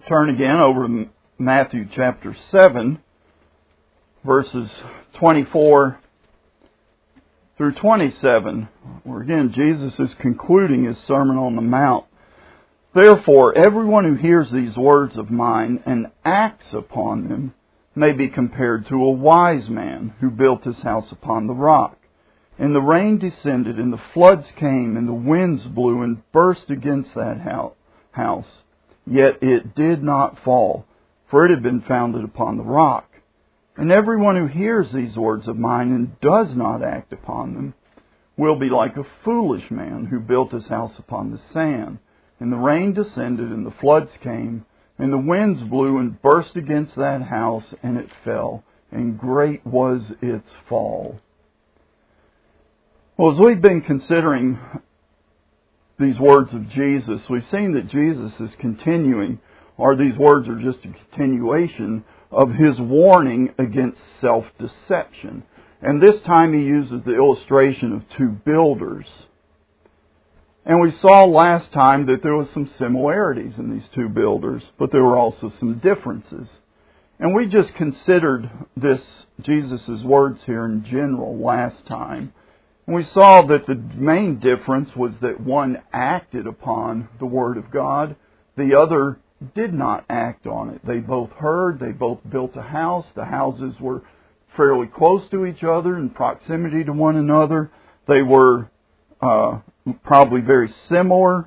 turn again over to Matthew chapter 7, verses 24 through 27, where again Jesus is concluding His Sermon on the Mount. Therefore, everyone who hears these words of mine and acts upon them may be compared to a wise man who built his house upon the rock. And the rain descended, and the floods came, and the winds blew and burst against that house. Yet it did not fall, for it had been founded upon the rock. And everyone who hears these words of mine and does not act upon them will be like a foolish man who built his house upon the sand. And the rain descended, and the floods came, and the winds blew and burst against that house, and it fell, and great was its fall. Well, as we've been considering these words of Jesus, we've seen that Jesus is continuing, or these words are just a continuation of His warning against self-deception. And this time He uses the illustration of two builders. And we saw last time that there was some similarities in these two builders, but there were also some differences. And we just considered Jesus' words here in general last time. And we saw that the main difference was that one acted upon the Word of God, the other did not act on it. They both heard, they both built a house, the houses were fairly close to each other in proximity to one another, they were probably very similar.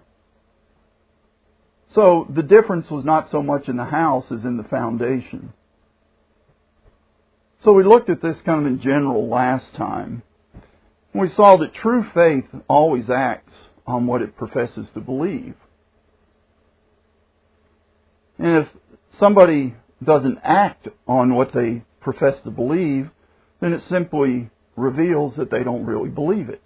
So the difference was not so much in the house as in the foundation. So we looked at this kind of in general last time. We saw that true faith always acts on what it professes to believe. And if somebody doesn't act on what they profess to believe, then it simply reveals that they don't really believe it.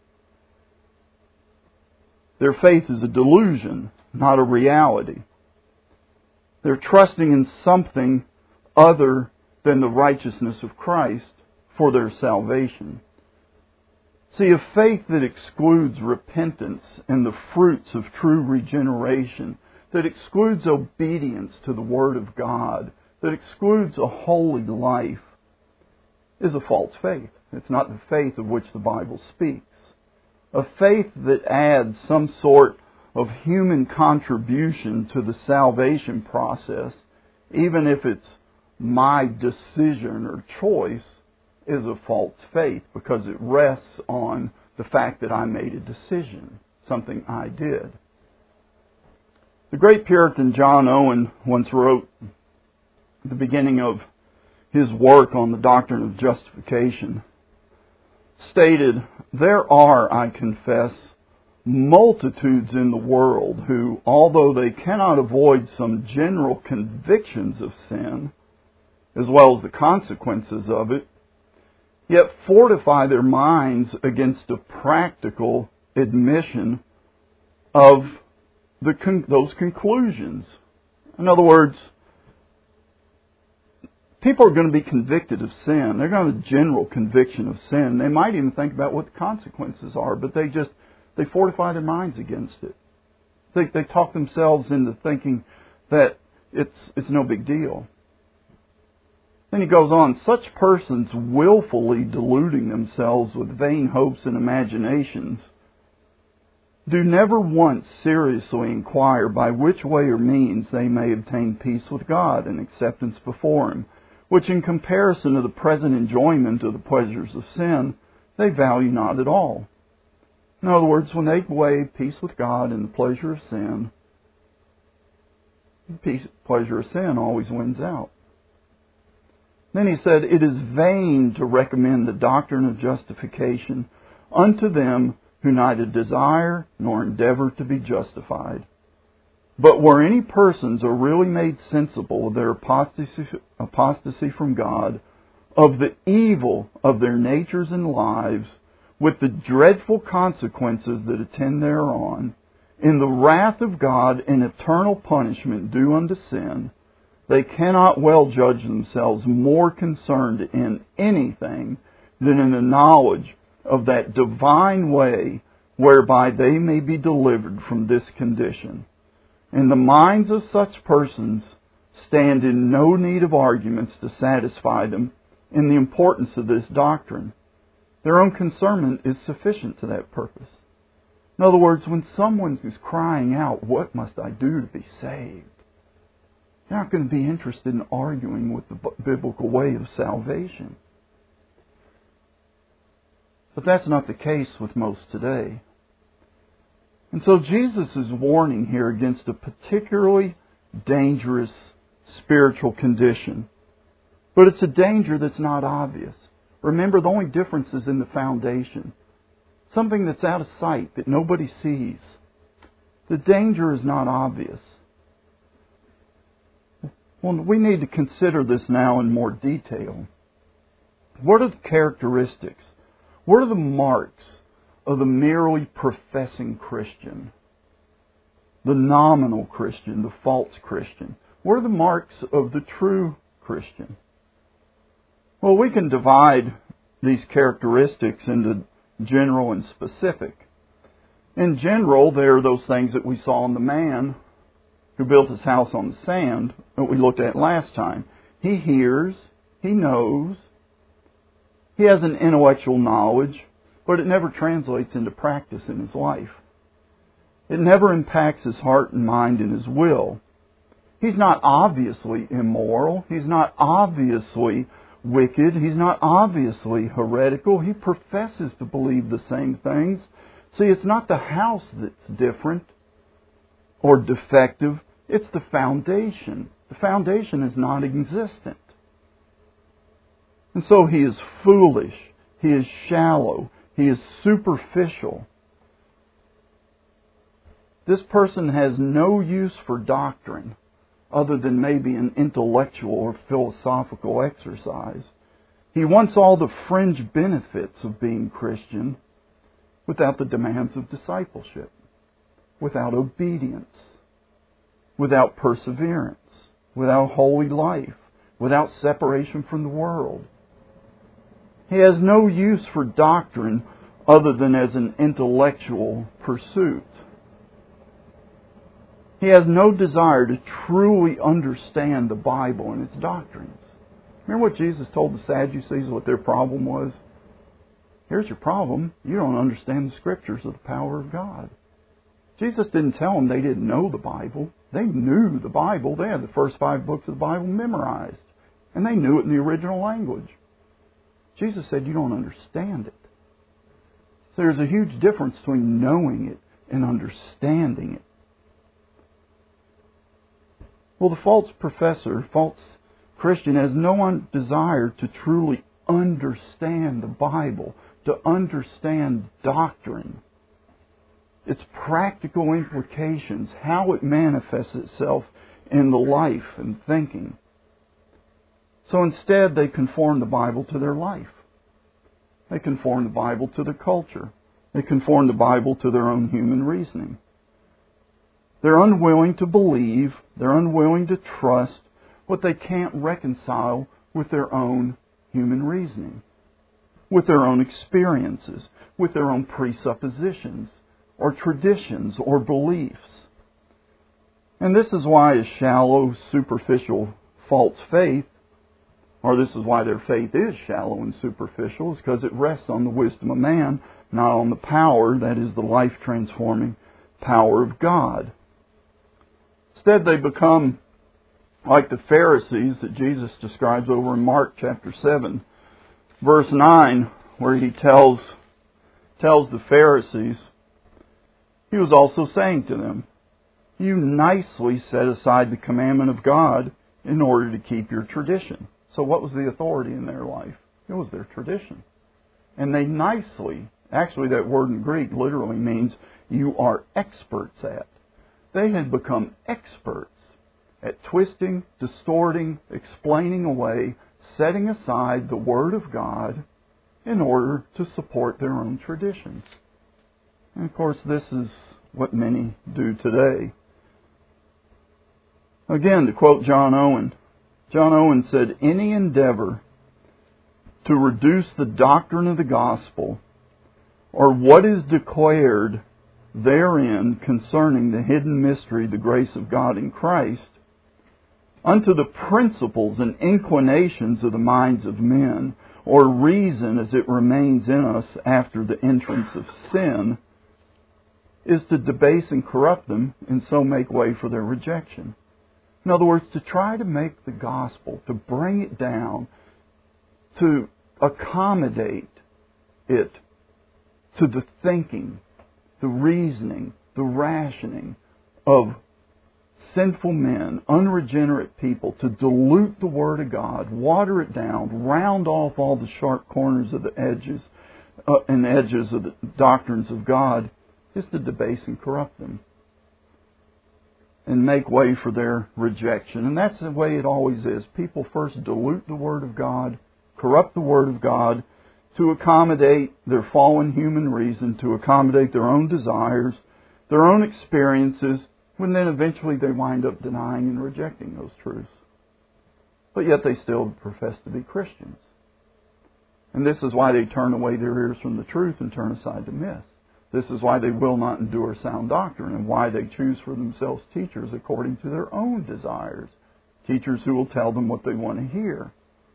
Their faith is a delusion, not a reality. They're trusting in something other than the righteousness of Christ for their salvation. See, a faith that excludes repentance and the fruits of true regeneration, that excludes obedience to the Word of God, that excludes a holy life, is a false faith. It's not the faith of which the Bible speaks. A faith that adds some sort of human contribution to the salvation process, even if it's my decision or choice, is a false faith because it rests on the fact that I made a decision, something I did. The great Puritan John Owen once wrote at the beginning of his work on the doctrine of justification, stated, "There are, I confess, multitudes in the world who, although they cannot avoid some general convictions of sin, as well as the consequences of it, yet fortify their minds against a practical admission of those conclusions." In other words, people are going to be convicted of sin. They're going to have a general conviction of sin. They might even think about what the consequences are, but they fortify their minds against it. They talk themselves into thinking that it's no big deal. Then he goes on, "Such persons willfully deluding themselves with vain hopes and imaginations do never once seriously inquire by which way or means they may obtain peace with God and acceptance before Him, which in comparison to the present enjoyment of the pleasures of sin, they value not at all." In other words, when they weigh peace with God and the pleasure of sin, pleasure of sin always wins out. Then he said, "It is vain to recommend the doctrine of justification unto them who neither desire nor endeavor to be justified. But where any persons are really made sensible of their apostasy from God, of the evil of their natures and lives, with the dreadful consequences that attend thereon, in the wrath of God and eternal punishment due unto sin, they cannot well judge themselves more concerned in anything than in the knowledge of that divine way whereby they may be delivered from this condition." And the minds of such persons stand in no need of arguments to satisfy them in the importance of this doctrine. Their own concernment is sufficient to that purpose. In other words, when someone is crying out, "What must I do to be saved?" you're not going to be interested in arguing with the biblical way of salvation. But that's not the case with most today. And so Jesus is warning here against a particularly dangerous spiritual condition. But it's a danger that's not obvious. Remember, the only difference is in the foundation. Something that's out of sight, that nobody sees. The danger is not obvious. Well, we need to consider this now in more detail. What are the characteristics? What are the marks of the merely professing Christian? The nominal Christian, the false Christian. What are the marks of the true Christian? Well, we can divide these characteristics into general and specific. In general, there are those things that we saw in the man who built his house on the sand that we looked at last time. He hears, he knows, he has an intellectual knowledge, but it never translates into practice in his life. It never impacts his heart and mind and his will. He's not obviously immoral. He's not obviously wicked. He's not obviously heretical. He professes to believe the same things. See, it's not the house that's different or defective. It's the foundation. The foundation is non-existent. And so he is foolish. He is shallow. He is superficial. This person has no use for doctrine other than maybe an intellectual or philosophical exercise. He wants all the fringe benefits of being Christian without the demands of discipleship, without obedience, without perseverance, without holy life, without separation from the world. He has no use for doctrine other than as an intellectual pursuit. He has no desire to truly understand the Bible and its doctrines. Remember what Jesus told the Sadducees what their problem was? Here's your problem. You don't understand the Scriptures of the power of God. Jesus didn't tell them they didn't know the Bible. They knew the Bible. They had the first 5 books of the Bible memorized. And they knew it in the original language. Jesus said, you don't understand it. So there's a huge difference between knowing it and understanding it. Well, the false professor, false Christian, has no desire to truly understand the Bible, to understand doctrine, its practical implications, how it manifests itself in the life and thinking. So instead, they conform the Bible to their life. They conform the Bible to their culture. They conform the Bible to their own human reasoning. They're unwilling to believe, they're unwilling to trust what they can't reconcile with their own human reasoning, with their own experiences, with their own presuppositions, or traditions, or beliefs. And this is why a shallow, superficial, false faith, or this is why their faith is shallow and superficial, is because it rests on the wisdom of man, not on the power, that is the life-transforming power of God. Instead, they become like the Pharisees that Jesus describes over in Mark chapter 7, verse 9, where he tells the Pharisees, he was also saying to them, you nicely set aside the commandment of God in order to keep your tradition. So what was the authority in their life? It was their tradition. And they nicely, actually that word in Greek literally means you are experts at. They had become experts at twisting, distorting, explaining away, setting aside the Word of God in order to support their own traditions. And of course, this is what many do today. Again, to quote John Owen said, any endeavor to reduce the doctrine of the gospel or what is declared therein concerning the hidden mystery, the grace of God in Christ, unto the principles and inclinations of the minds of men, or reason as it remains in us after the entrance of sin, is to debase and corrupt them, and so make way for their rejection. In other words, to try to make the gospel, to bring it down, to accommodate it to the thinking, the reasoning, the rationing of sinful men, unregenerate people, to dilute the Word of God, water it down, round off all the sharp corners of the edges and edges of the doctrines of God, is to debase and corrupt them and make way for their rejection. And that's the way it always is. People first dilute the Word of God, corrupt the Word of God, to accommodate their fallen human reason, to accommodate their own desires, their own experiences, when then eventually they wind up denying and rejecting those truths. But yet they still profess to be Christians. And this is why they turn away their ears from the truth and turn aside to myths. This is why they will not endure sound doctrine, and why they choose for themselves teachers according to their own desires. Teachers who will tell them what they want to hear.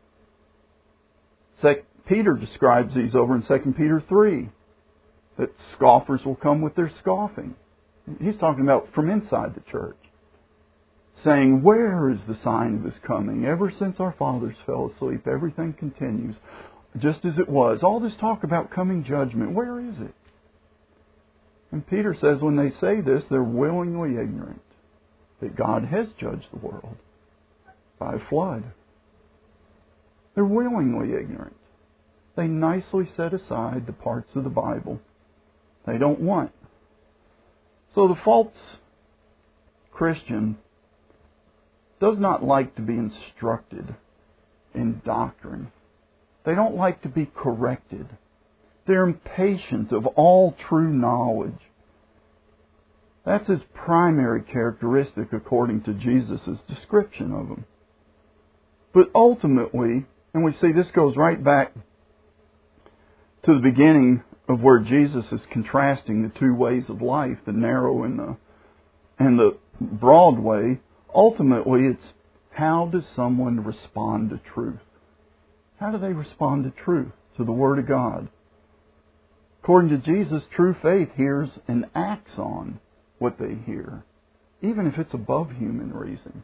Peter describes these over in 2 Peter 3, that scoffers will come with their scoffing. He's talking about from inside the church, saying, where is the sign of His coming? Ever since our fathers fell asleep, everything continues just as it was. All this talk about coming judgment, where is it? And Peter says when they say this, they're willingly ignorant that God has judged the world by a flood. They're willingly ignorant. They nicely set aside the parts of the Bible they don't want. So the false Christian does not like to be instructed in doctrine. They don't like to be corrected. They're impatient of all true knowledge. That's his primary characteristic according to Jesus' description of them. But ultimately, and we see this goes right back to the beginning of where Jesus is contrasting the two ways of life, the narrow and the broad way. Ultimately, it's how does someone respond to truth? How do they respond to truth, to the Word of God? According to Jesus, true faith hears and acts on what they hear, even if it's above human reason.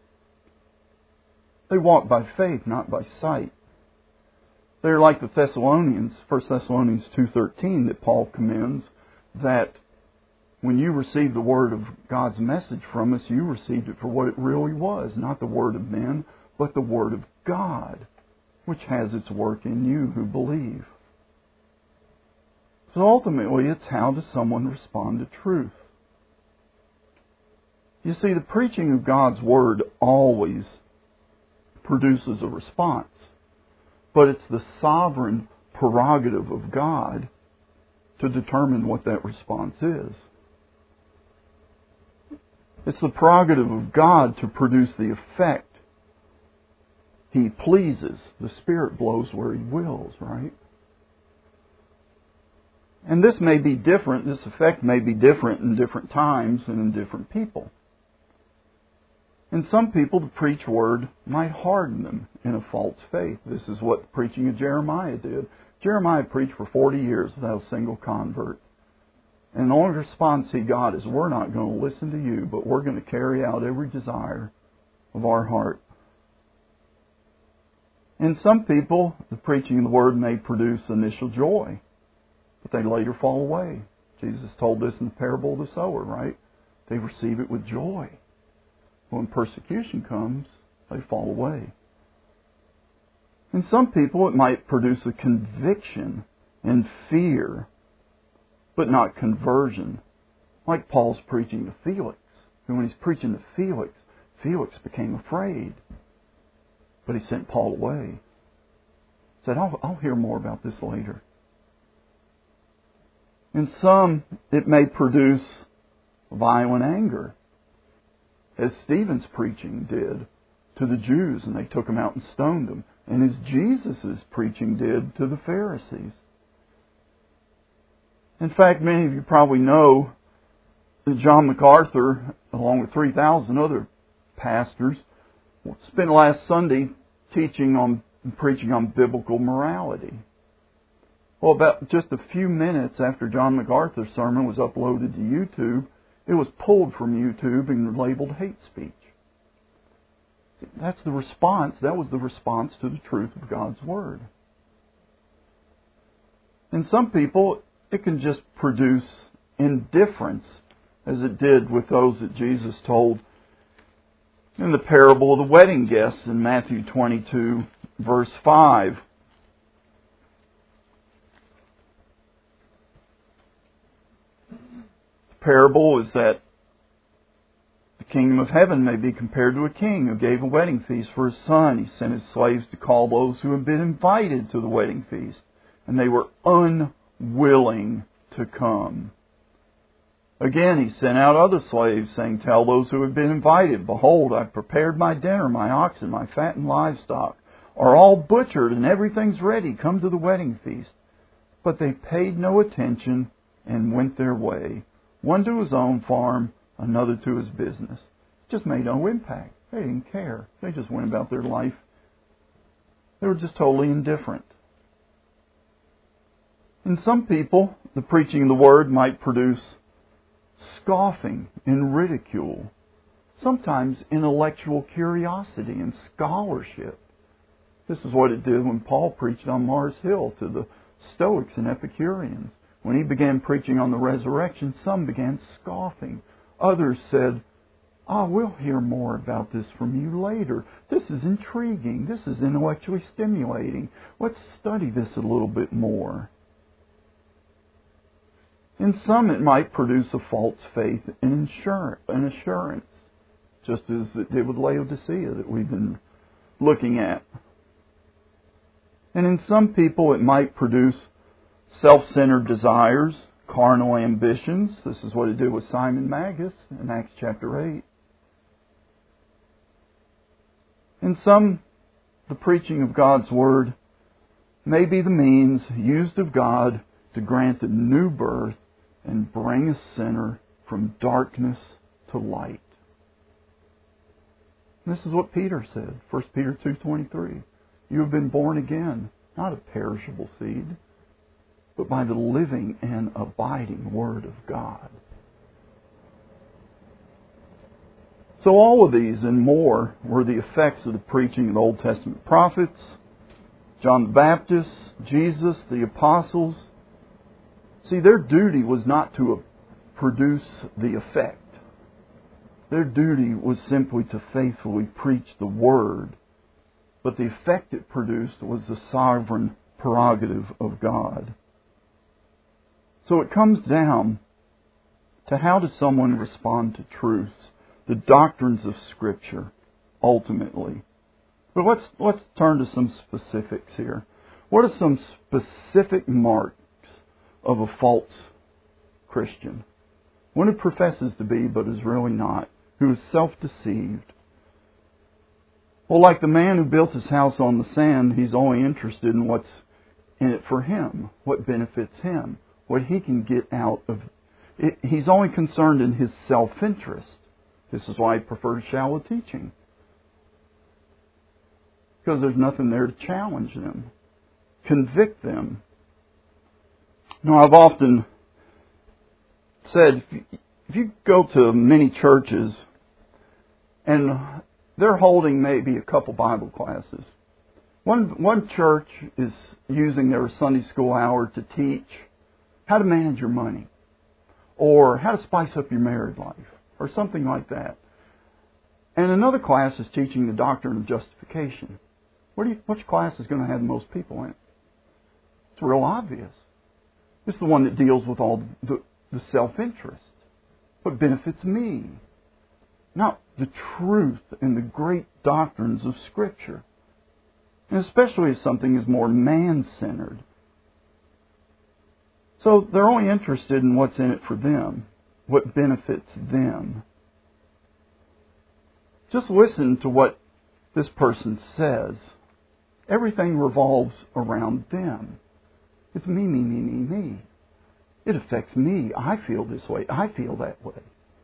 They walk by faith, not by sight. They're like the Thessalonians, 1 Thessalonians 2:13, that Paul commends, that when you received the word of God's message from us, you received it for what it really was, not the word of men, but the word of God, which has its work in you who believe. So ultimately, it's how does someone respond to truth? You see, the preaching of God's Word always produces a response. But it's the sovereign prerogative of God to determine what that response is. It's the prerogative of God to produce the effect He pleases. The Spirit blows where He wills, right? And this may be different, this effect may be different in different times and in different people. In some people, the preached word might harden them in a false faith. This is what the preaching of Jeremiah did. Jeremiah preached for 40 years without a single convert. And the only response he got is, we're not going to listen to you, but we're going to carry out every desire of our heart. In some people, the preaching of the word may produce initial joy, but they later fall away. Jesus told this in the parable of the sower, right? They receive it with joy. When persecution comes, they fall away. In some people, it might produce a conviction and fear, but not conversion. Like Paul's preaching to Felix. And when he's preaching to Felix, Felix became afraid. But he sent Paul away. He said, I'll hear more about this later. In some, it may produce violent anger, as Stephen's preaching did to the Jews, and they took him out and stoned him, and as Jesus' preaching did to the Pharisees. In fact, many of you probably know John MacArthur, along with 3,000 other pastors, spent last Sunday preaching on biblical morality. Well, about just a few minutes after John MacArthur's sermon was uploaded to YouTube, it was pulled from YouTube and labeled hate speech. That's the response. That was the response to the truth of God's Word. In some people, it can just produce indifference, as it did with those that Jesus told in the parable of the wedding guests in Matthew 22, verse 5. The parable is that the kingdom of heaven may be compared to a king who gave a wedding feast for his son. He sent his slaves to call those who had been invited to the wedding feast, and they were unwilling to come. Again, he sent out other slaves, saying, "Tell those who have been invited, behold, I've prepared my dinner, my oxen, my fattened livestock are all butchered, and everything's ready. Come to the wedding feast." But they paid no attention and went their way, one to his own farm, another to his business. It just made no impact. They didn't care. They just went about their life. They were just totally indifferent. In some people, the preaching of the Word might produce scoffing and ridicule, sometimes intellectual curiosity and scholarship. This is what it did when Paul preached on Mars Hill to the Stoics and Epicureans. When he began preaching on the resurrection, some began scoffing. Others said, we'll hear more about this from you later. This is intriguing. This is intellectually stimulating. Let's study this a little bit more. In some, it might produce a false faith and assurance, just as it did with Laodicea that we've been looking at. And in some people, it might produce self-centered desires, carnal ambitions. This is what it did with Simon Magus in Acts chapter 8. In some, the preaching of God's Word may be the means used of God to grant a new birth and bring a sinner from darkness to light. And this is what Peter said, 1 Peter 2:23. You have been born again, not of perishable seed, but by the living and abiding Word of God. So all of these and more were the effects of the preaching of the Old Testament prophets, John the Baptist, Jesus, the apostles. See, their duty was not to produce the effect. Their duty was simply to faithfully preach the Word. But the effect it produced was the sovereign prerogative of God. So it comes down to how does someone respond to truths, the doctrines of Scripture, ultimately. But let's turn to some specifics here. What are some specific marks of a false Christian? One who professes to be but is really not, who is self-deceived. Well, like the man who built his house on the sand, he's only interested in what's in it for him, what benefits him, what he can get out of it. He's only concerned in his self-interest. This is why he prefers shallow teaching, because there's nothing there to challenge them, convict them. Now, I've often said, if you go to many churches and they're holding maybe a couple Bible classes, one church is using their Sunday school hour to teach how to manage your money, or how to spice up your married life, or something like that. And another class is teaching the doctrine of justification. Which class is going to have the most people in it? It's real obvious. It's the one that deals with all the self-interest. What benefits me? Not the truth and the great doctrines of Scripture. And especially if something is more man-centered. So they're only interested in what's in it for them, what benefits them. Just listen to what this person says. Everything revolves around them. It's me, me, me, me, me. It affects me. I feel this way. I feel that way.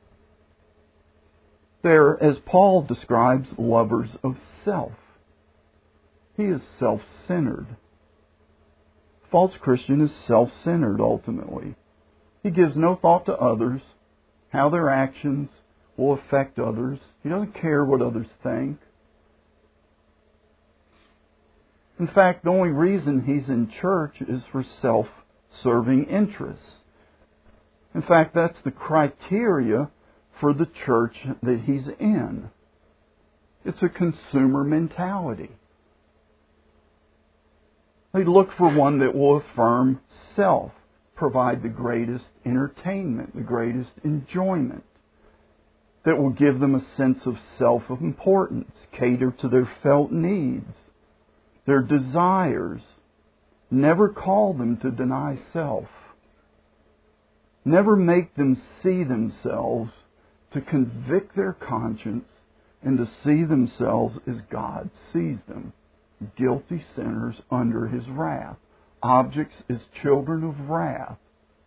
They're, as Paul describes, lovers of self. He is self-centered. False Christian is self-centered ultimately. He gives no thought to others, how their actions will affect others. He doesn't care what others think. In fact, the only reason he's in church is for self-serving interests. In fact, that's the criteria for the church that he's in. It's a consumer mentality. They look for one that will affirm self, provide the greatest entertainment, the greatest enjoyment, that will give them a sense of self-importance, cater to their felt needs, their desires, never call them to deny self, never make them see themselves to convict their conscience and to see themselves as God sees them. Guilty sinners under His wrath. Objects as children of wrath.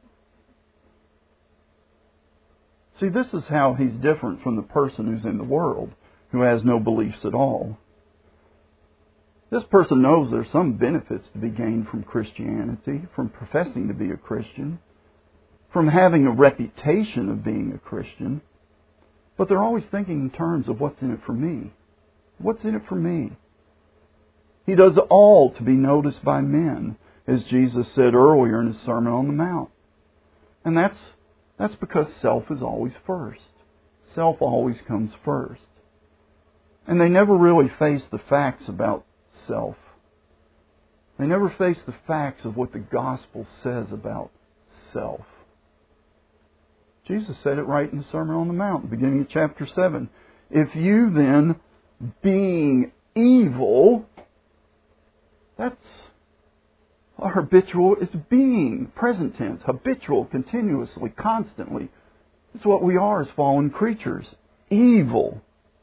See, this is how he's different from the person who's in the world, who has no beliefs at all. This person knows there's some benefits to be gained from Christianity, from professing to be a Christian, from having a reputation of being a Christian, but they're always thinking in terms of what's in it for me. What's in it for me? He does all to be noticed by men, as Jesus said earlier in His Sermon on the Mount. And that's because self is always first. Self always comes first. And they never really face the facts about self. They never face the facts of what the gospel says about self. Jesus said it right in the Sermon on the Mount, beginning of chapter 7. If you then, being evil, that's habitual. It's being, present tense, habitual, continuously, constantly. It's what we are as fallen creatures. Evil.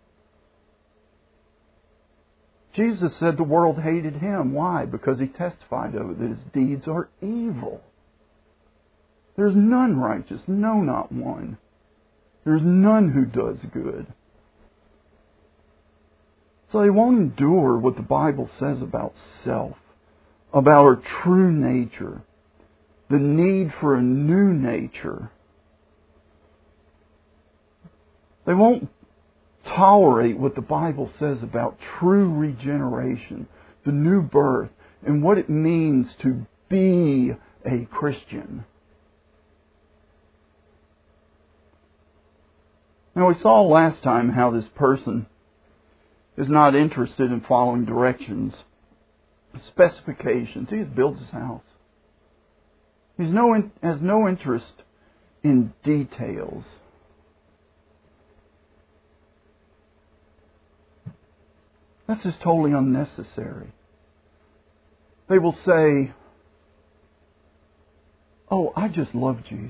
Jesus said the world hated Him. Why? Because He testified of it, that His deeds are evil. There's none righteous, no, not one. There's none who does good. So they won't endure what the Bible says about self, about our true nature, the need for a new nature. They won't tolerate what the Bible says about true regeneration, the new birth, and what it means to be a Christian. Now, we saw last time how this person is not interested in following directions, specifications. He just builds his house. He has no interest in details. That's just totally unnecessary. They will say, "Oh, I just love Jesus."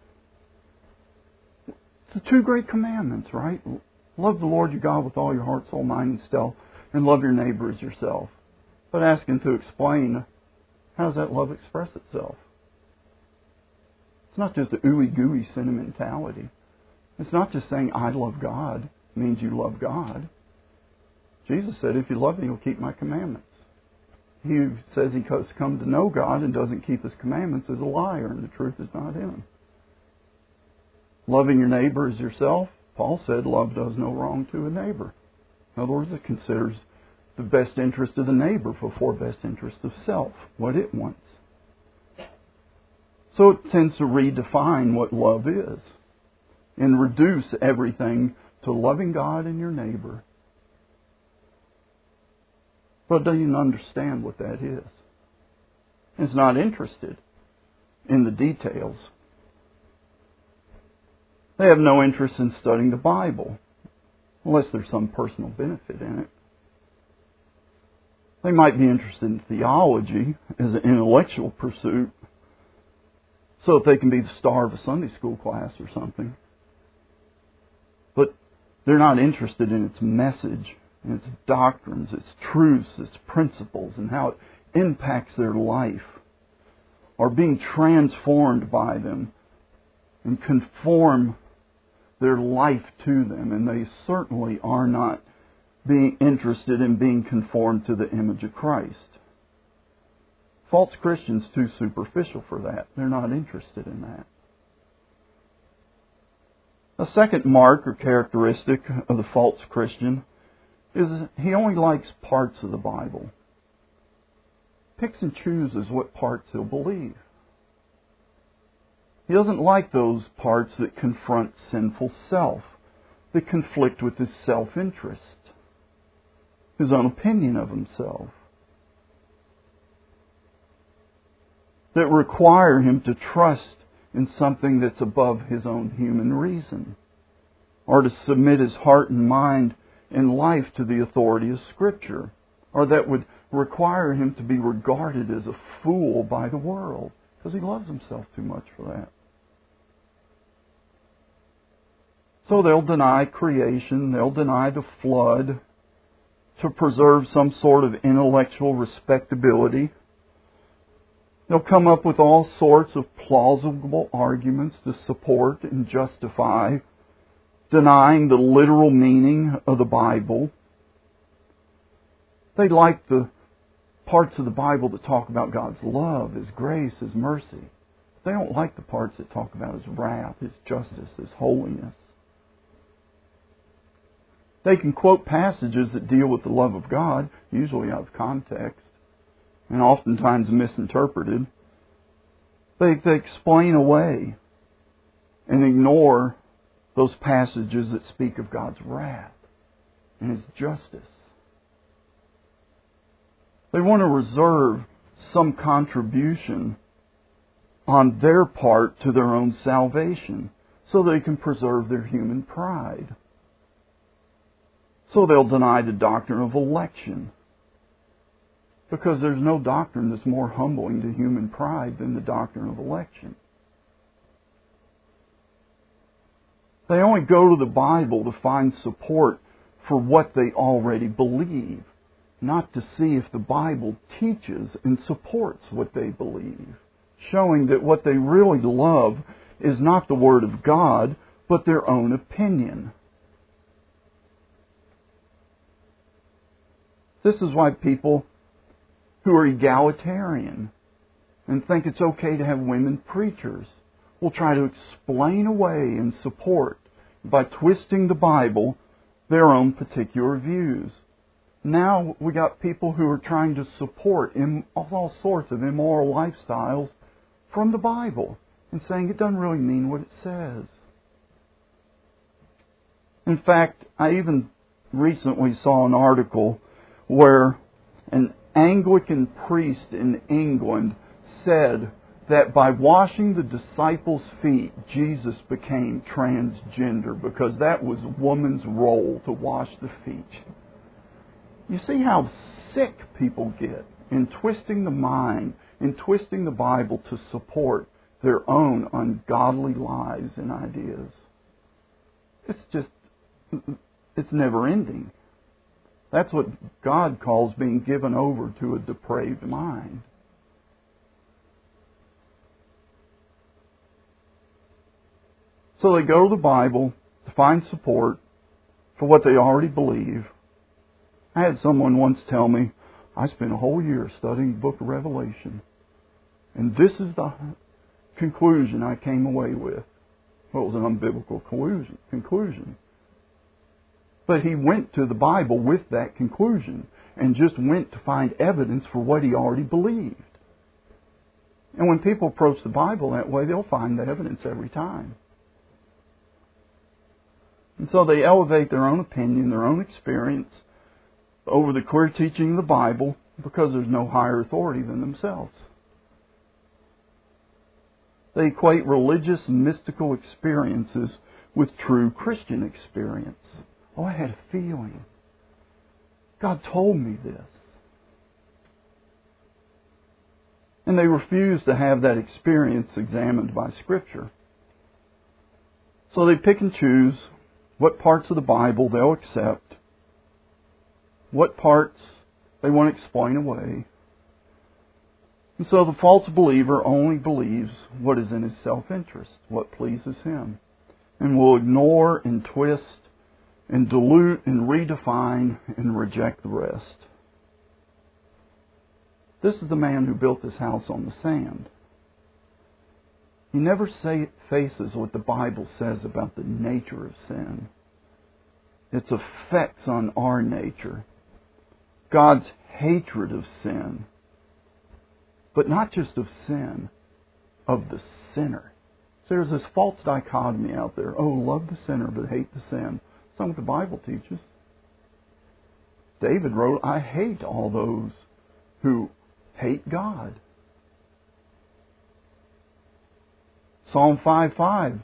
It's the two great commandments, right? Love the Lord your God with all your heart, soul, mind, and self, and love your neighbor as yourself. But asking to explain, how does that love express itself? It's not just a ooey-gooey sentimentality. It's not just saying, "I love God," means you love God. Jesus said, "If you love me, you'll keep my commandments." He who says he has come to know God and doesn't keep His commandments is a liar, and the truth is not Him. Loving your neighbor as yourself, Paul said, love does no wrong to a neighbor. In other words, it considers the best interest of the neighbor before best interest of self, what it wants. So it tends to redefine what love is and reduce everything to loving God and your neighbor. But it doesn't even understand what that is. It's not interested in the details. They have no interest in studying the Bible, unless there's some personal benefit in it. They might be interested in theology as an intellectual pursuit, so that they can be the star of a Sunday school class or something. But they're not interested in its message, in its doctrines, its truths, its principles, and how it impacts their life. are being transformed by them and conform their life to them, and they certainly are not being interested in being conformed to the image of Christ. False Christians too superficial for that. They're not interested in that. A second mark or characteristic of the false Christian is he only likes parts of the Bible. Picks and chooses what parts he'll believe. He doesn't like those parts that confront sinful self, that conflict with his self-interest, his own opinion of himself, that require him to trust in something that's above his own human reason, or to submit his heart and mind and life to the authority of Scripture, or that would require him to be regarded as a fool by the world, because he loves himself too much for that. So they'll deny creation, they'll deny the flood to preserve some sort of intellectual respectability. They'll come up with all sorts of plausible arguments to support and justify denying the literal meaning of the Bible. They like the parts of the Bible that talk about God's love, His grace, His mercy. They don't like the parts that talk about His wrath, His justice, His holiness. They can quote passages that deal with the love of God, usually out of context, and oftentimes misinterpreted. They explain away and ignore those passages that speak of God's wrath and His justice. They want to reserve some contribution on their part to their own salvation so they can preserve their human pride. So they'll deny the doctrine of election, because there's no doctrine that's more humbling to human pride than the doctrine of election. They only go to the Bible to find support for what they already believe, not to see if the Bible teaches and supports what they believe, showing that what they really love is not the Word of God, but their own opinion. This is why people who are egalitarian and think it's okay to have women preachers will try to explain away and support, by twisting the Bible, their own particular views. Now we got people who are trying to support all sorts of immoral lifestyles from the Bible and saying it doesn't really mean what it says. In fact, I even recently saw an article where an Anglican priest in England said that by washing the disciples' feet, Jesus became transgender because that was a woman's role to wash the feet. You see how sick people get in twisting the mind, in twisting the Bible to support their own ungodly lies and ideas. It's never ending. That's what God calls being given over to a depraved mind. So they go to the Bible to find support for what they already believe. I had someone once tell me, I spent a whole year studying the book of Revelation, and this is the conclusion I came away with. Well, it was an unbiblical conclusion. But he went to the Bible with that conclusion and just went to find evidence for what he already believed. And when people approach the Bible that way, they'll find the evidence every time. And so they elevate their own opinion, their own experience over the clear teaching of the Bible because there's no higher authority than themselves. They equate religious, mystical experiences with true Christian experience. Oh, I had a feeling. God told me this. And they refuse to have that experience examined by Scripture. So they pick and choose what parts of the Bible they'll accept, what parts they want to explain away, And so the false believer only believes what is in his self-interest, what pleases him, and will ignore and twist and dilute and redefine and reject the rest. This is the man who built this house on the sand. He never faces what the Bible says about the nature of sin, its effects on our nature, God's hatred of sin, but not just of sin, of the sinner. So there's this false dichotomy out there. Oh, love the sinner, but hate the sin. That's not what the Bible teaches. David wrote, I hate all those who hate God. Psalm 5:5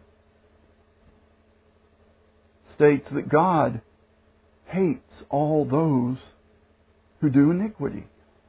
states that God hates all those who do iniquity.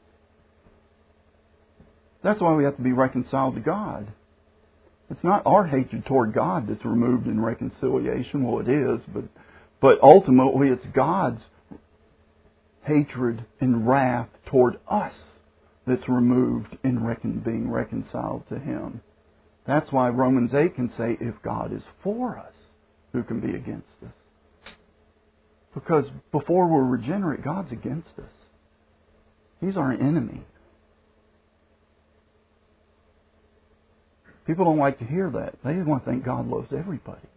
That's why we have to be reconciled to God. It's not our hatred toward God that's removed in reconciliation. Well, it is, but ultimately it's God's hatred and wrath toward us that's removed in being reconciled to Him. That's why Romans 8 can say, if God is for us, who can be against us? Because before we're regenerate, God's against us. He's our enemy. People don't like to hear that. They want to think God loves everybody.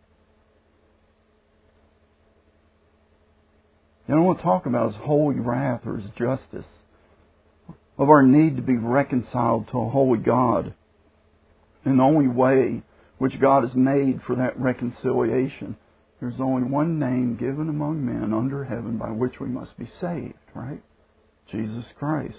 They don't want to talk about His holy wrath or His justice, of our need to be reconciled to a holy God. And the only way which God has made for that reconciliation, there's only one name given among men under heaven by which we must be saved, right? Jesus Christ.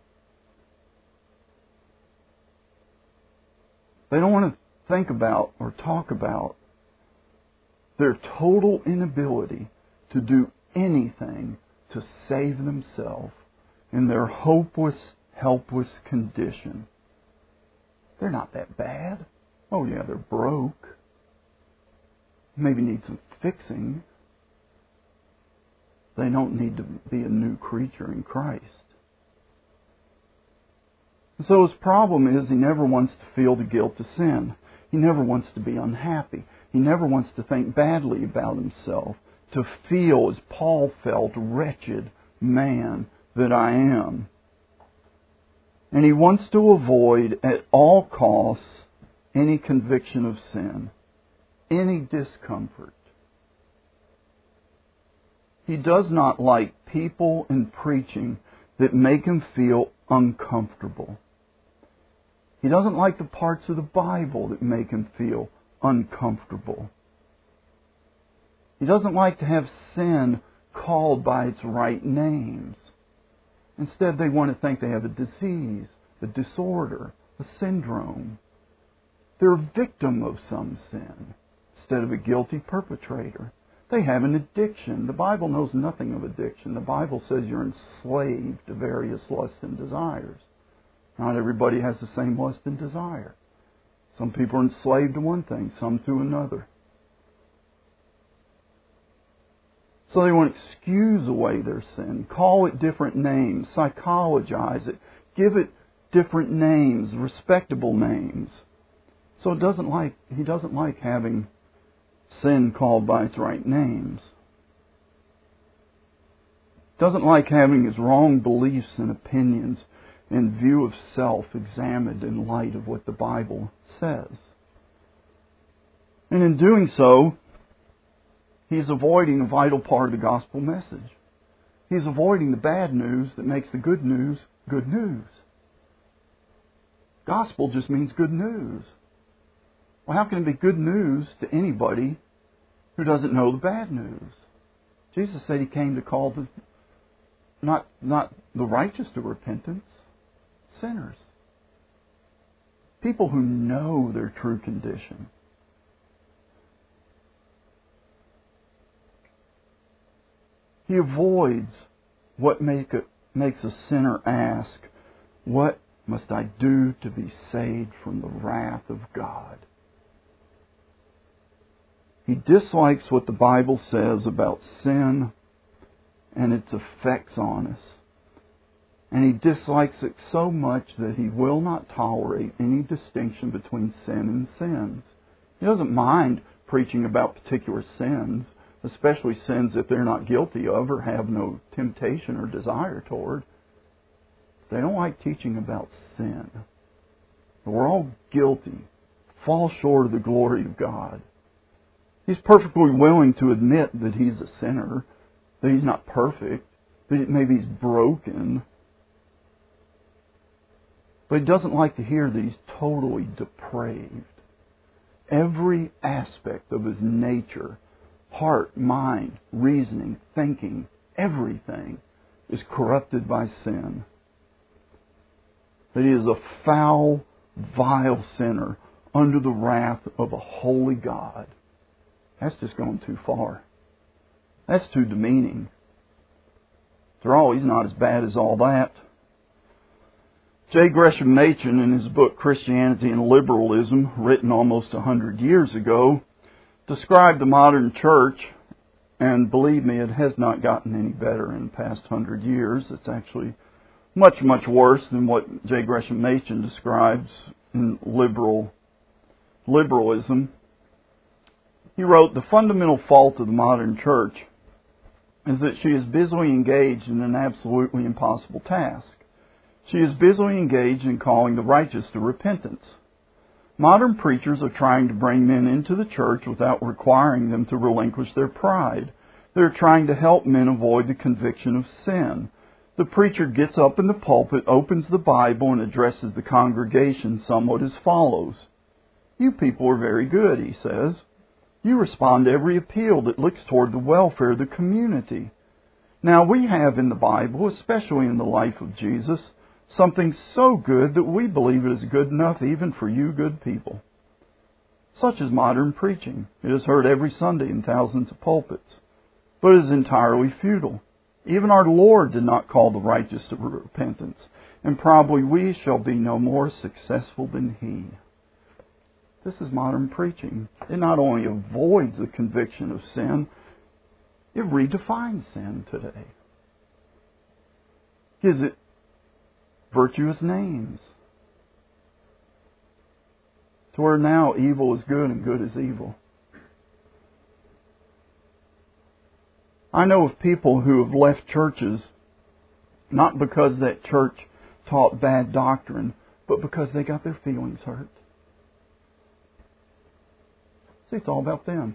They don't want to think about or talk about their total inability to do anything to save themselves in their hopeless, helpless condition. They're not that bad. Oh yeah, they're broke. Maybe need some fixing. They don't need to be a new creature in Christ. And so his problem is he never wants to feel the guilt of sin. He never wants to be unhappy. He never wants to think badly about himself. To feel, as Paul felt, wretched man that I am. And he wants to avoid at all costs any conviction of sin, any discomfort. He does not like people and preaching that make him feel uncomfortable. He doesn't like the parts of the Bible that make him feel uncomfortable. He doesn't like to have sin called by its right names. Instead, they want to think they have a disease, a disorder, a syndrome. They're a victim of some sin instead of a guilty perpetrator. They have an addiction. The Bible knows nothing of addiction. The Bible says you're enslaved to various lusts and desires. Not everybody has the same lust and desire. Some people are enslaved to one thing, some to another. So they want to excuse away their sin, call it different names, psychologize it, give it different names, respectable names. So he doesn't like having sin called by its right names. Doesn't like having his wrong beliefs and opinions in view of self examined in light of what the Bible says. And in doing so, he's avoiding a vital part of the gospel message. He's avoiding the bad news that makes the good news good news. Gospel just means good news. Well, how can it be good news to anybody who doesn't know the bad news? Jesus said He came to call not the righteous to repentance, sinners. People who know their true condition. He avoids what makes a sinner ask, what must I do to be saved from the wrath of God? He dislikes what the Bible says about sin and its effects on us. And he dislikes it so much that he will not tolerate any distinction between sin and sins. He doesn't mind preaching about particular sins, especially sins that they're not guilty of or have no temptation or desire toward. They don't like teaching about sin. We're all guilty, fall short of the glory of God. He's perfectly willing to admit that he's a sinner, that he's not perfect, that maybe he's broken. But he doesn't like to hear that he's totally depraved. Every aspect of his nature, heart, mind, reasoning, thinking, everything is corrupted by sin. That he is a foul, vile sinner under the wrath of a holy God. That's just going too far. That's too demeaning. After all, he's not as bad as all that. J. Gresham Machen, in his book Christianity and Liberalism, written almost 100 years ago, described the modern church, and believe me, it has not gotten any better in the past 100 years. It's actually much, much worse than what J. Gresham Machen describes in liberalism. He wrote, "The fundamental fault of the modern church is that she is busily engaged in an absolutely impossible task. She is busily engaged in calling the righteous to repentance. Modern preachers are trying to bring men into the church without requiring them to relinquish their pride. They are trying to help men avoid the conviction of sin. The preacher gets up in the pulpit, opens the Bible, and addresses the congregation somewhat as follows. 'You people are very good,' he says. 'You respond to every appeal that looks toward the welfare of the community. Now we have in the Bible, especially in the life of Jesus, something so good that we believe it is good enough even for you good people.' Such is modern preaching. It is heard every Sunday in thousands of pulpits. But it is entirely futile. Even our Lord did not call the righteous to repentance, and probably we shall be no more successful than He." This is modern preaching. It not only avoids the conviction of sin, it redefines sin today. Gives it virtuous names. To where now evil is good and good is evil. I know of people who have left churches not because that church taught bad doctrine, but because they got their feelings hurt. See, it's all about them.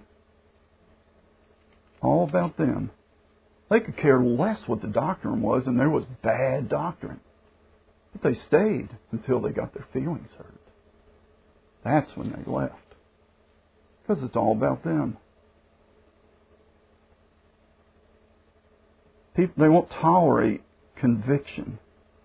All about them. They could care less what the doctrine was, and there was bad doctrine. But they stayed until they got their feelings hurt. That's when they left. Because it's all about them. People, they won't tolerate conviction.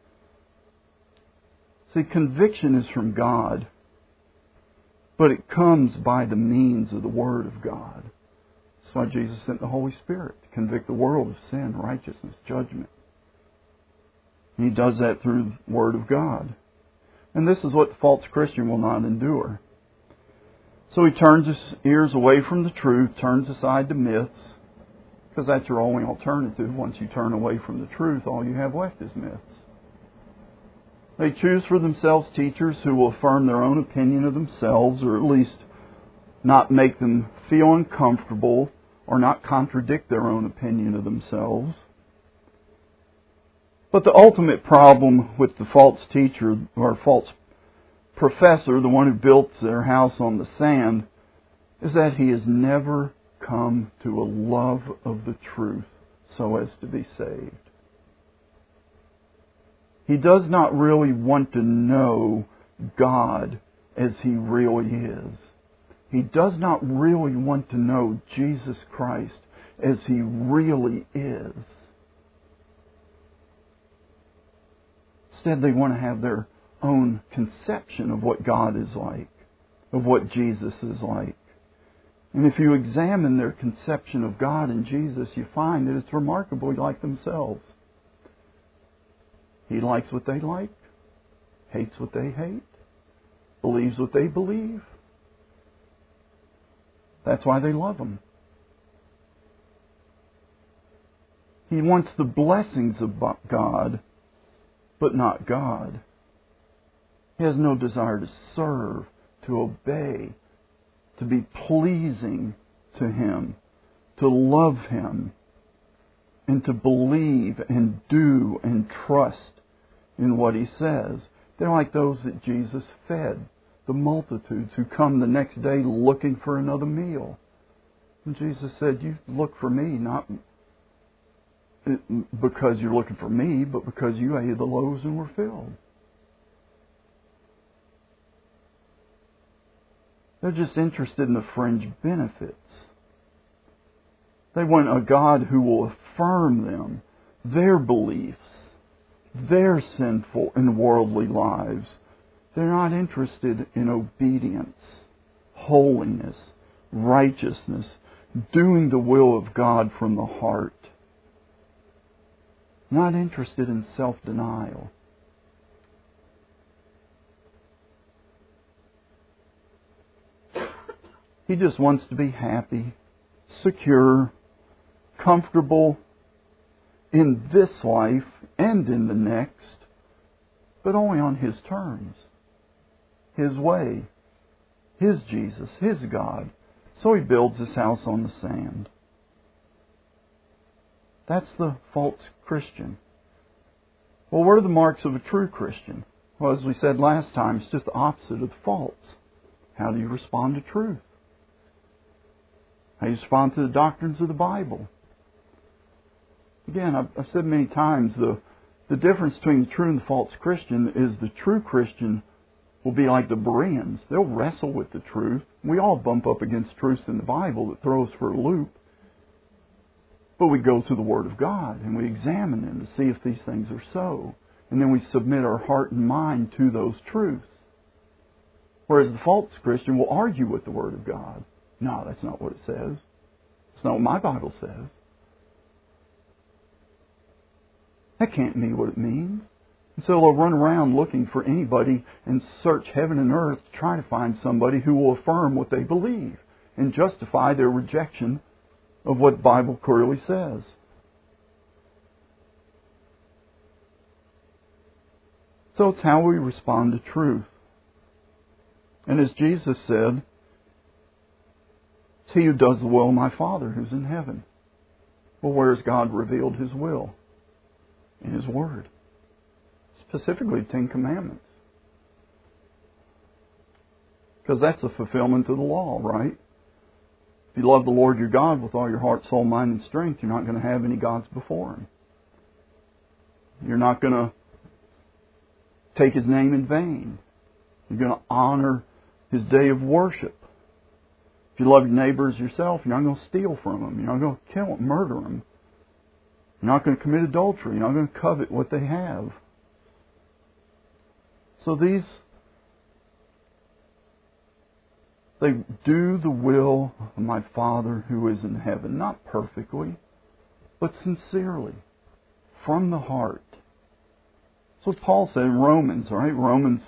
See, conviction is from God, but it comes by the means of the Word of God. That's why Jesus sent the Holy Spirit to convict the world of sin, righteousness, judgment. And He does that through the Word of God. And this is what the false Christian will not endure. So he turns his ears away from the truth, turns aside to myths, because that's your only alternative. Once you turn away from the truth, all you have left is myths. They choose for themselves teachers who will affirm their own opinion of themselves, or at least not make them feel uncomfortable, or not contradict their own opinion of themselves. But the ultimate problem with the false teacher or false professor, the one who built their house on the sand, is that he has never come to a love of the truth so as to be saved. He does not really want to know God as He really is. He does not really want to know Jesus Christ as He really is. Instead, they want to have their own conception of what God is like, of what Jesus is like. And if you examine their conception of God and Jesus, you find that it's remarkably like themselves. He likes what they like, hates what they hate, believes what they believe. That's why they love Him. He wants the blessings of God, but not God. He has no desire to serve, to obey, to be pleasing to Him, to love Him, and to believe and do and trust in what He says. They're like those that Jesus fed, the multitudes who come the next day looking for another meal. And Jesus said, you look for me, not because you're looking for me, but because you ate the loaves and were filled. They're just interested in the fringe benefits. They want a God who will affirm them, their beliefs, their sinful and worldly lives. They're not interested in obedience, holiness, righteousness, doing the will of God from the heart. Not interested in self-denial. He just wants to be happy, secure, comfortable in this life and in the next, but only on His terms, His way, His Jesus, His God. So He builds His house on the sand. That's the false Christian. Well, what are the marks of a true Christian? Well, as we said last time, it's just the opposite of the false. How do you respond to truth? How do you respond to the doctrines of the Bible? Again, I've said many times, the difference between the true and the false Christian is the true Christian will be like the Bereans. They'll wrestle with the truth. We all bump up against truths in the Bible that throw us for a loop. But we go to the Word of God and we examine them to see if these things are so. And then we submit our heart and mind to those truths. Whereas the false Christian will argue with the Word of God. No, that's not what it says. It's not what my Bible says. That can't mean what it means. And so they'll run around looking for anybody and search heaven and earth to try to find somebody who will affirm what they believe and justify their rejection of what the Bible clearly says. So it's how we respond to truth. And as Jesus said, it's He who does the will of my Father who's in heaven. Well, where has God revealed His will? In His Word. Specifically, 10 Commandments. Because that's a fulfillment of the law, right? If you love the Lord your God with all your heart, soul, mind, and strength, you're not going to have any gods before Him. You're not going to take His name in vain. You're going to honor His day of worship. If you love your neighbor as yourself, you're not going to steal from them. You're not going to kill them, murder them. You're not going to commit adultery. You're not going to covet what they have. So they do the will of my Father who is in heaven. Not perfectly, but sincerely. From the heart. So Paul said in Romans, all right? Romans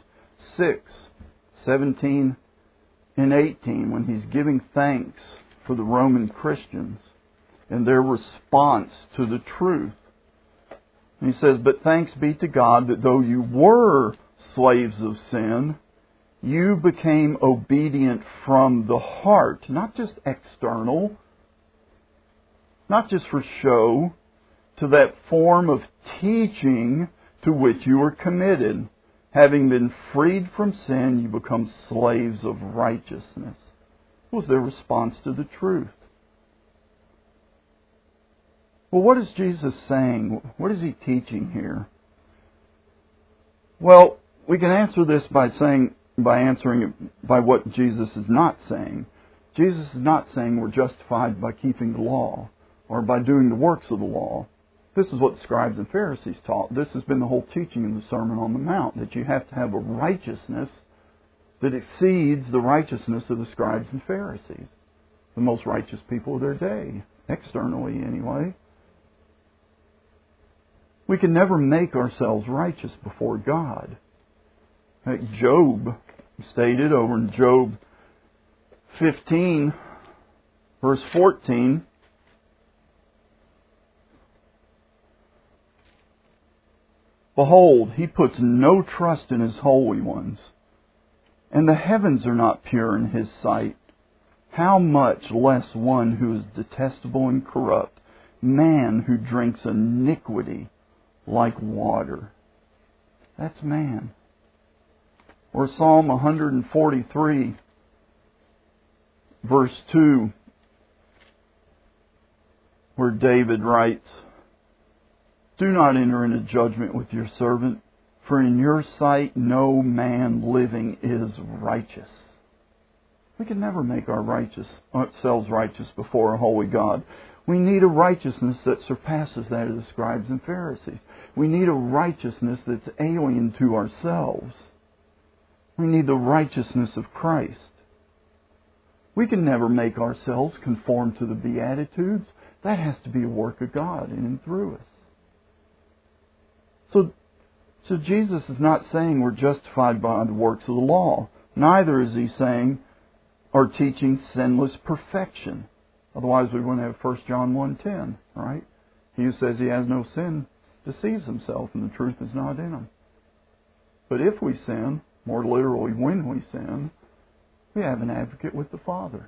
6:17 and 18, when he's giving thanks for the Roman Christians and their response to the truth. And he says, but thanks be to God that though you were slaves of sin, you became obedient from the heart, not just external, not just for show, to that form of teaching to which you were committed. Having been freed from sin, you become slaves of righteousness. What was their response to the truth? Well, what is Jesus saying? What is He teaching here? Well, we can answer this by answering it by what Jesus is not saying. Jesus is not saying we're justified by keeping the law or by doing the works of the law. This is what the scribes and Pharisees taught. This has been the whole teaching in the Sermon on the Mount, that you have to have a righteousness that exceeds the righteousness of the scribes and Pharisees, the most righteous people of their day, externally anyway. We can never make ourselves righteous before God. Like Job stated over in Job 15, verse 14, Behold, He puts no trust in His holy ones, and the heavens are not pure in His sight. How much less one who is detestable and corrupt, man who drinks iniquity like water. That's man. Or Psalm 143, verse 2, where David writes, Do not enter into judgment with your servant, for in your sight no man living is righteous. We can never make ourselves righteous before a holy God. We need a righteousness that surpasses that of the scribes and Pharisees. We need a righteousness that's alien to ourselves. We need the righteousness of Christ. We can never make ourselves conform to the Beatitudes. That has to be a work of God in and through us. So Jesus is not saying we're justified by the works of the law. Neither is He saying or teaching sinless perfection. Otherwise we wouldn't have 1 John 1:10, right? He who says he has no sin deceives himself, and the truth is not in him. But if we sin, more literally when we sin, we have an advocate with the Father.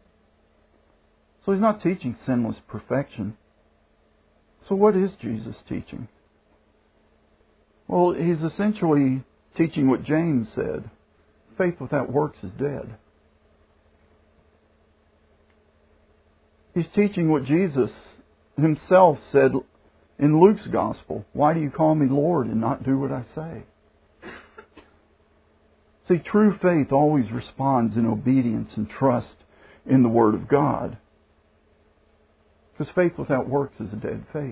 So He's not teaching sinless perfection. So what is Jesus teaching? Well, He's essentially teaching what James said. Faith without works is dead. He's teaching what Jesus Himself said in Luke's Gospel. Why do you call me Lord and not do what I say? See, true faith always responds in obedience and trust in the Word of God. Because faith without works is a dead faith.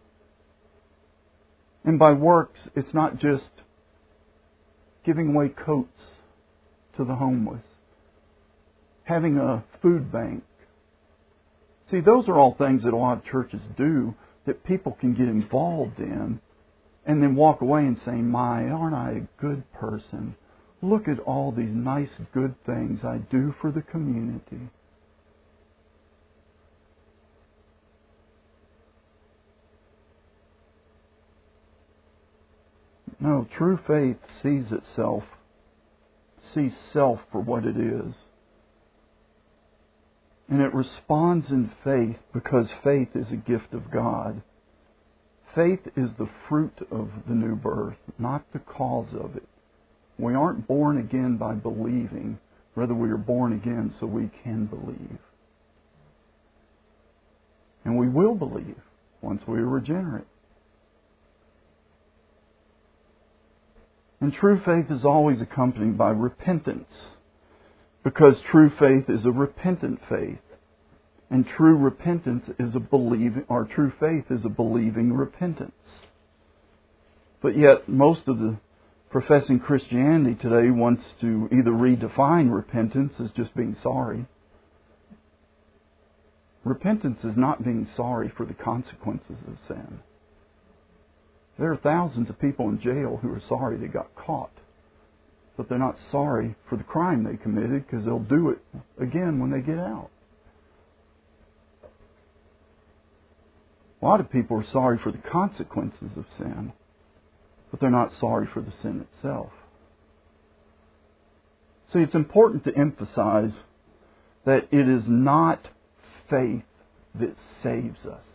And by works, it's not just giving away coats to the homeless, having a food bank. See, those are all things that a lot of churches do that people can get involved in and then walk away and say, My, aren't I a good person? Look at all these nice, good things I do for the community. No, true faith sees self for what it is. And it responds in faith because faith is a gift of God. Faith is the fruit of the new birth, not the cause of it. We aren't born again by believing. Rather, we are born again so we can believe. And we will believe once we are regenerate. And true faith is always accompanied by repentance, because true faith is a repentant faith. And true repentance is true faith is a believing repentance. But yet, most of the professing Christianity today wants to either redefine repentance as just being sorry. Repentance is not being sorry for the consequences of sin. There are thousands of people in jail who are sorry they got caught. But they're not sorry for the crime they committed because they'll do it again when they get out. A lot of people are sorry for the consequences of sin, but they're not sorry for the sin itself. See, it's important to emphasize that it is not faith that saves us.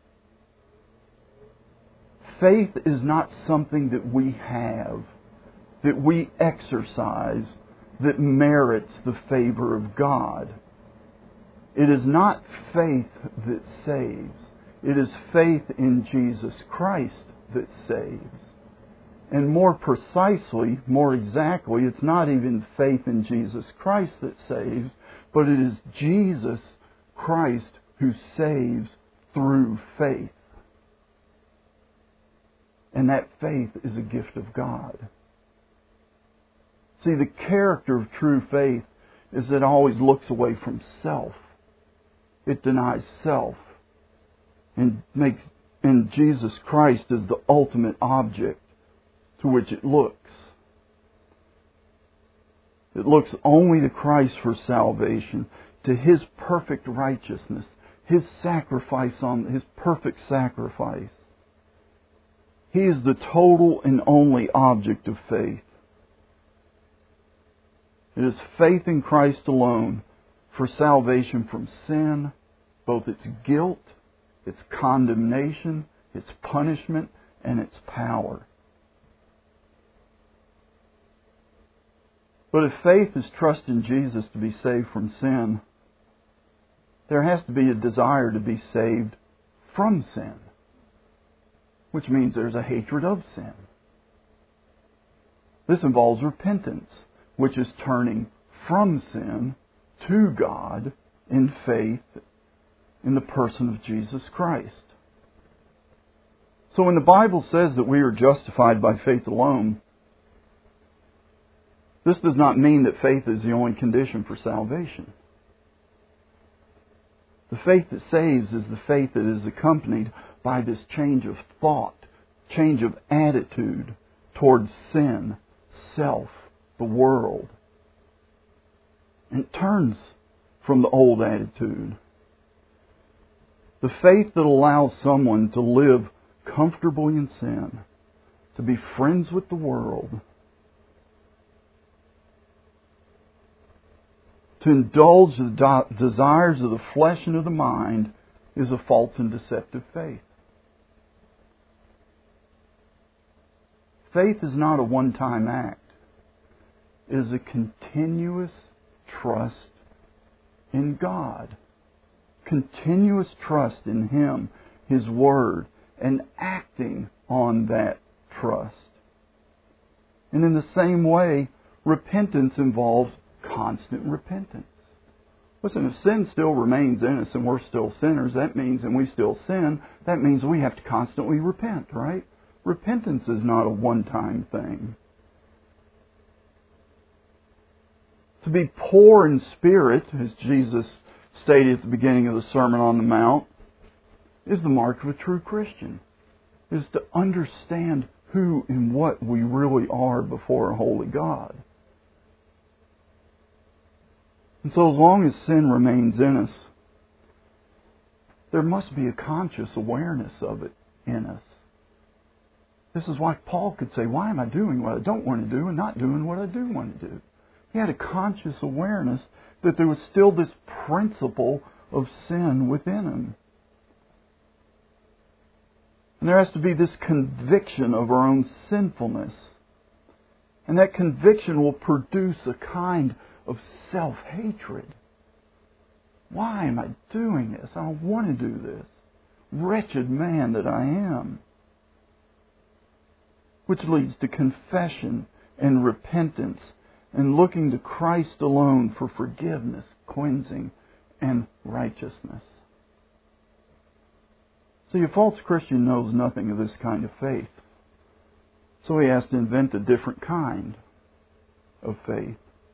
Faith is not something that we have, that we exercise, that merits the favor of God. It is not faith that saves. It is faith in Jesus Christ that saves. And more precisely, more exactly, it's not even faith in Jesus Christ that saves, but it is Jesus Christ who saves through faith. And that faith is a gift of God. See, the character of true faith is that it always looks away from self. It denies self. And Jesus Christ is the ultimate object to which it looks. It looks only to Christ for salvation, to His perfect righteousness, His sacrifice His perfect sacrifice. He is the total and only object of faith. It is faith in Christ alone for salvation from sin, both its guilt, its condemnation, its punishment, and its power. But if faith is trust in Jesus to be saved from sin, there has to be a desire to be saved from sin, which means there's a hatred of sin. This involves repentance, which is turning from sin to God in faith in the person of Jesus Christ. So when the Bible says that we are justified by faith alone, this does not mean that faith is the only condition for salvation. The faith that saves is the faith that is accompanied by this change of thought, change of attitude towards sin, self, the world. And it turns from the old attitude. The faith that allows someone to live comfortably in sin, to be friends with the world, to indulge the desires of the flesh and of the mind, is a false and deceptive faith. Faith is not a one-time act. It is a continuous trust in God. Continuous trust in Him, His Word, and acting on that trust. And in the same way, repentance involves constant repentance. Listen, if sin still remains in us and we're still sinners, that means, and we still sin, that means we have to constantly repent, right? Repentance is not a one-time thing. To be poor in spirit, as Jesus stated at the beginning of the Sermon on the Mount, is the mark of a true Christian. Is to understand who and what we really are before a holy God. And so as long as sin remains in us, there must be a conscious awareness of it in us. This is why Paul could say, why am I doing what I don't want to do and not doing what I do want to do? He had a conscious awareness that there was still this principle of sin within him. And there has to be this conviction of our own sinfulness. And that conviction will produce a kind of self-hatred. Why am I doing this? I don't want to do this. Wretched man that I am. Which leads to confession and repentance and looking to Christ alone for forgiveness, cleansing, and righteousness. See, a false Christian knows nothing of this kind of faith. So he has to invent a different kind of faith.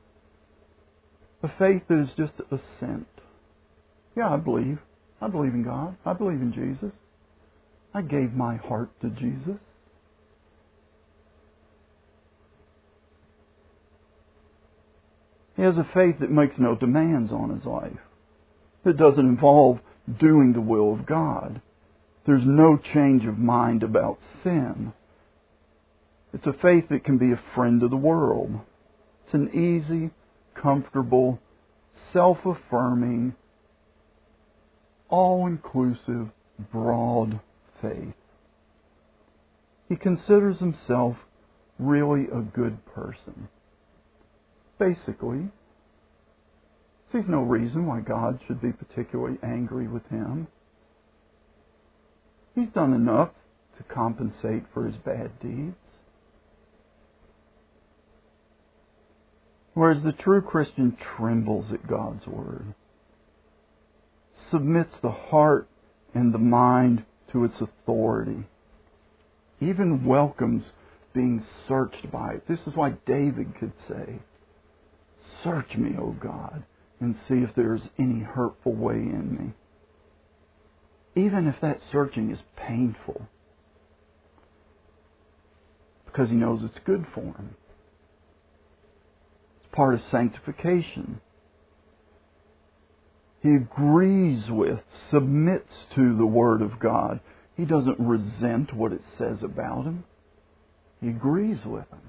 A faith that is just assent. Yeah, I believe. I believe in God. I believe in Jesus. I gave my heart to Jesus. He has a faith that makes no demands on his life. That doesn't involve doing the will of God. There's no change of mind about sin. It's a faith that can be a friend of the world. It's an easy, comfortable, self-affirming, all-inclusive, broad faith. He considers himself really a good person. Basically, sees no reason why God should be particularly angry with him. He's done enough to compensate for his bad deeds. Whereas the true Christian trembles at God's Word, submits the heart and the mind to its authority, even welcomes being searched by it. This is why David could say, "Search me, O God, and see if there is any hurtful way in me." Even if that searching is painful, because he knows it's good for him. It's part of sanctification. He agrees with, submits to the Word of God. He doesn't resent what it says about him. He agrees with him.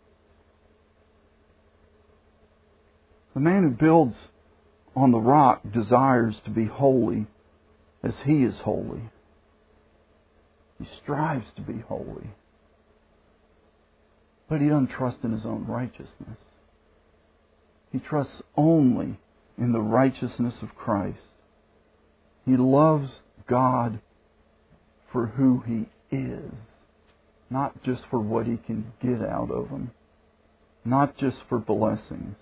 The man who builds on the rock desires to be holy as he is holy. He strives to be holy. But he doesn't trust in his own righteousness. He trusts only in the righteousness of Christ. He loves God for who He is, not just for what He can get out of Him, not just for blessings.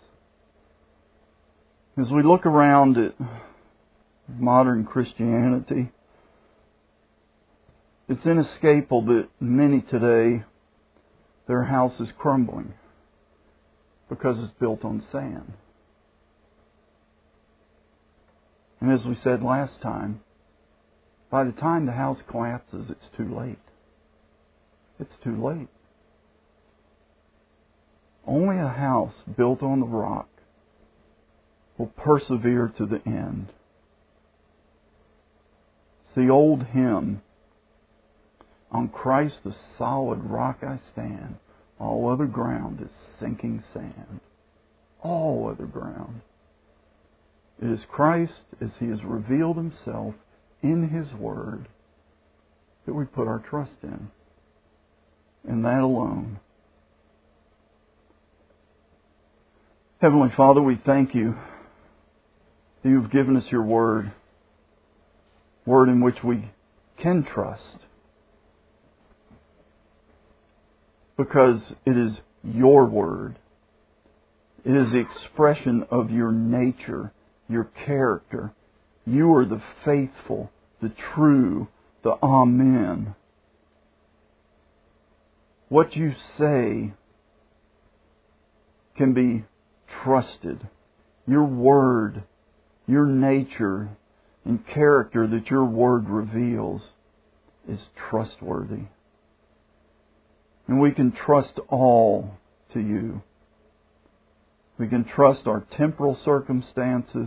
As we look around at modern Christianity, it's inescapable that many today, their house is crumbling because it's built on sand. And as we said last time, by the time the house collapses, it's too late. It's too late. Only a house built on the rock will persevere to the end. It's the old hymn, "On Christ the solid rock I stand, all other ground is sinking sand." All other ground. It is Christ, as He has revealed Himself in His Word, that we put our trust in. And that alone. Heavenly Father, we thank You that You've given us Your Word. Word in which we can trust. Because it is Your Word. It is the expression of Your nature, Your character. You are the faithful, the true, the Amen. What You say can be trusted. Your Word, Your nature and character that Your Word reveals is trustworthy. And we can trust all to You. We can trust our temporal circumstances.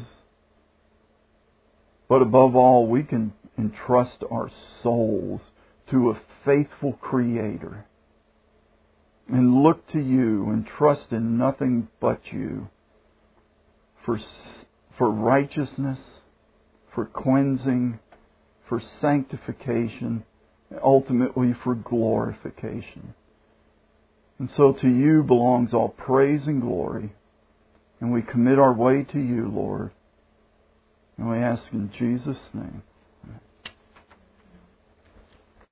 But above all, we can entrust our souls to a faithful Creator. And look to You and trust in nothing but You for righteousness, for cleansing, for sanctification, and ultimately for glorification. And so to You belongs all praise and glory. And we commit our way to You, Lord. And we ask in Jesus' name.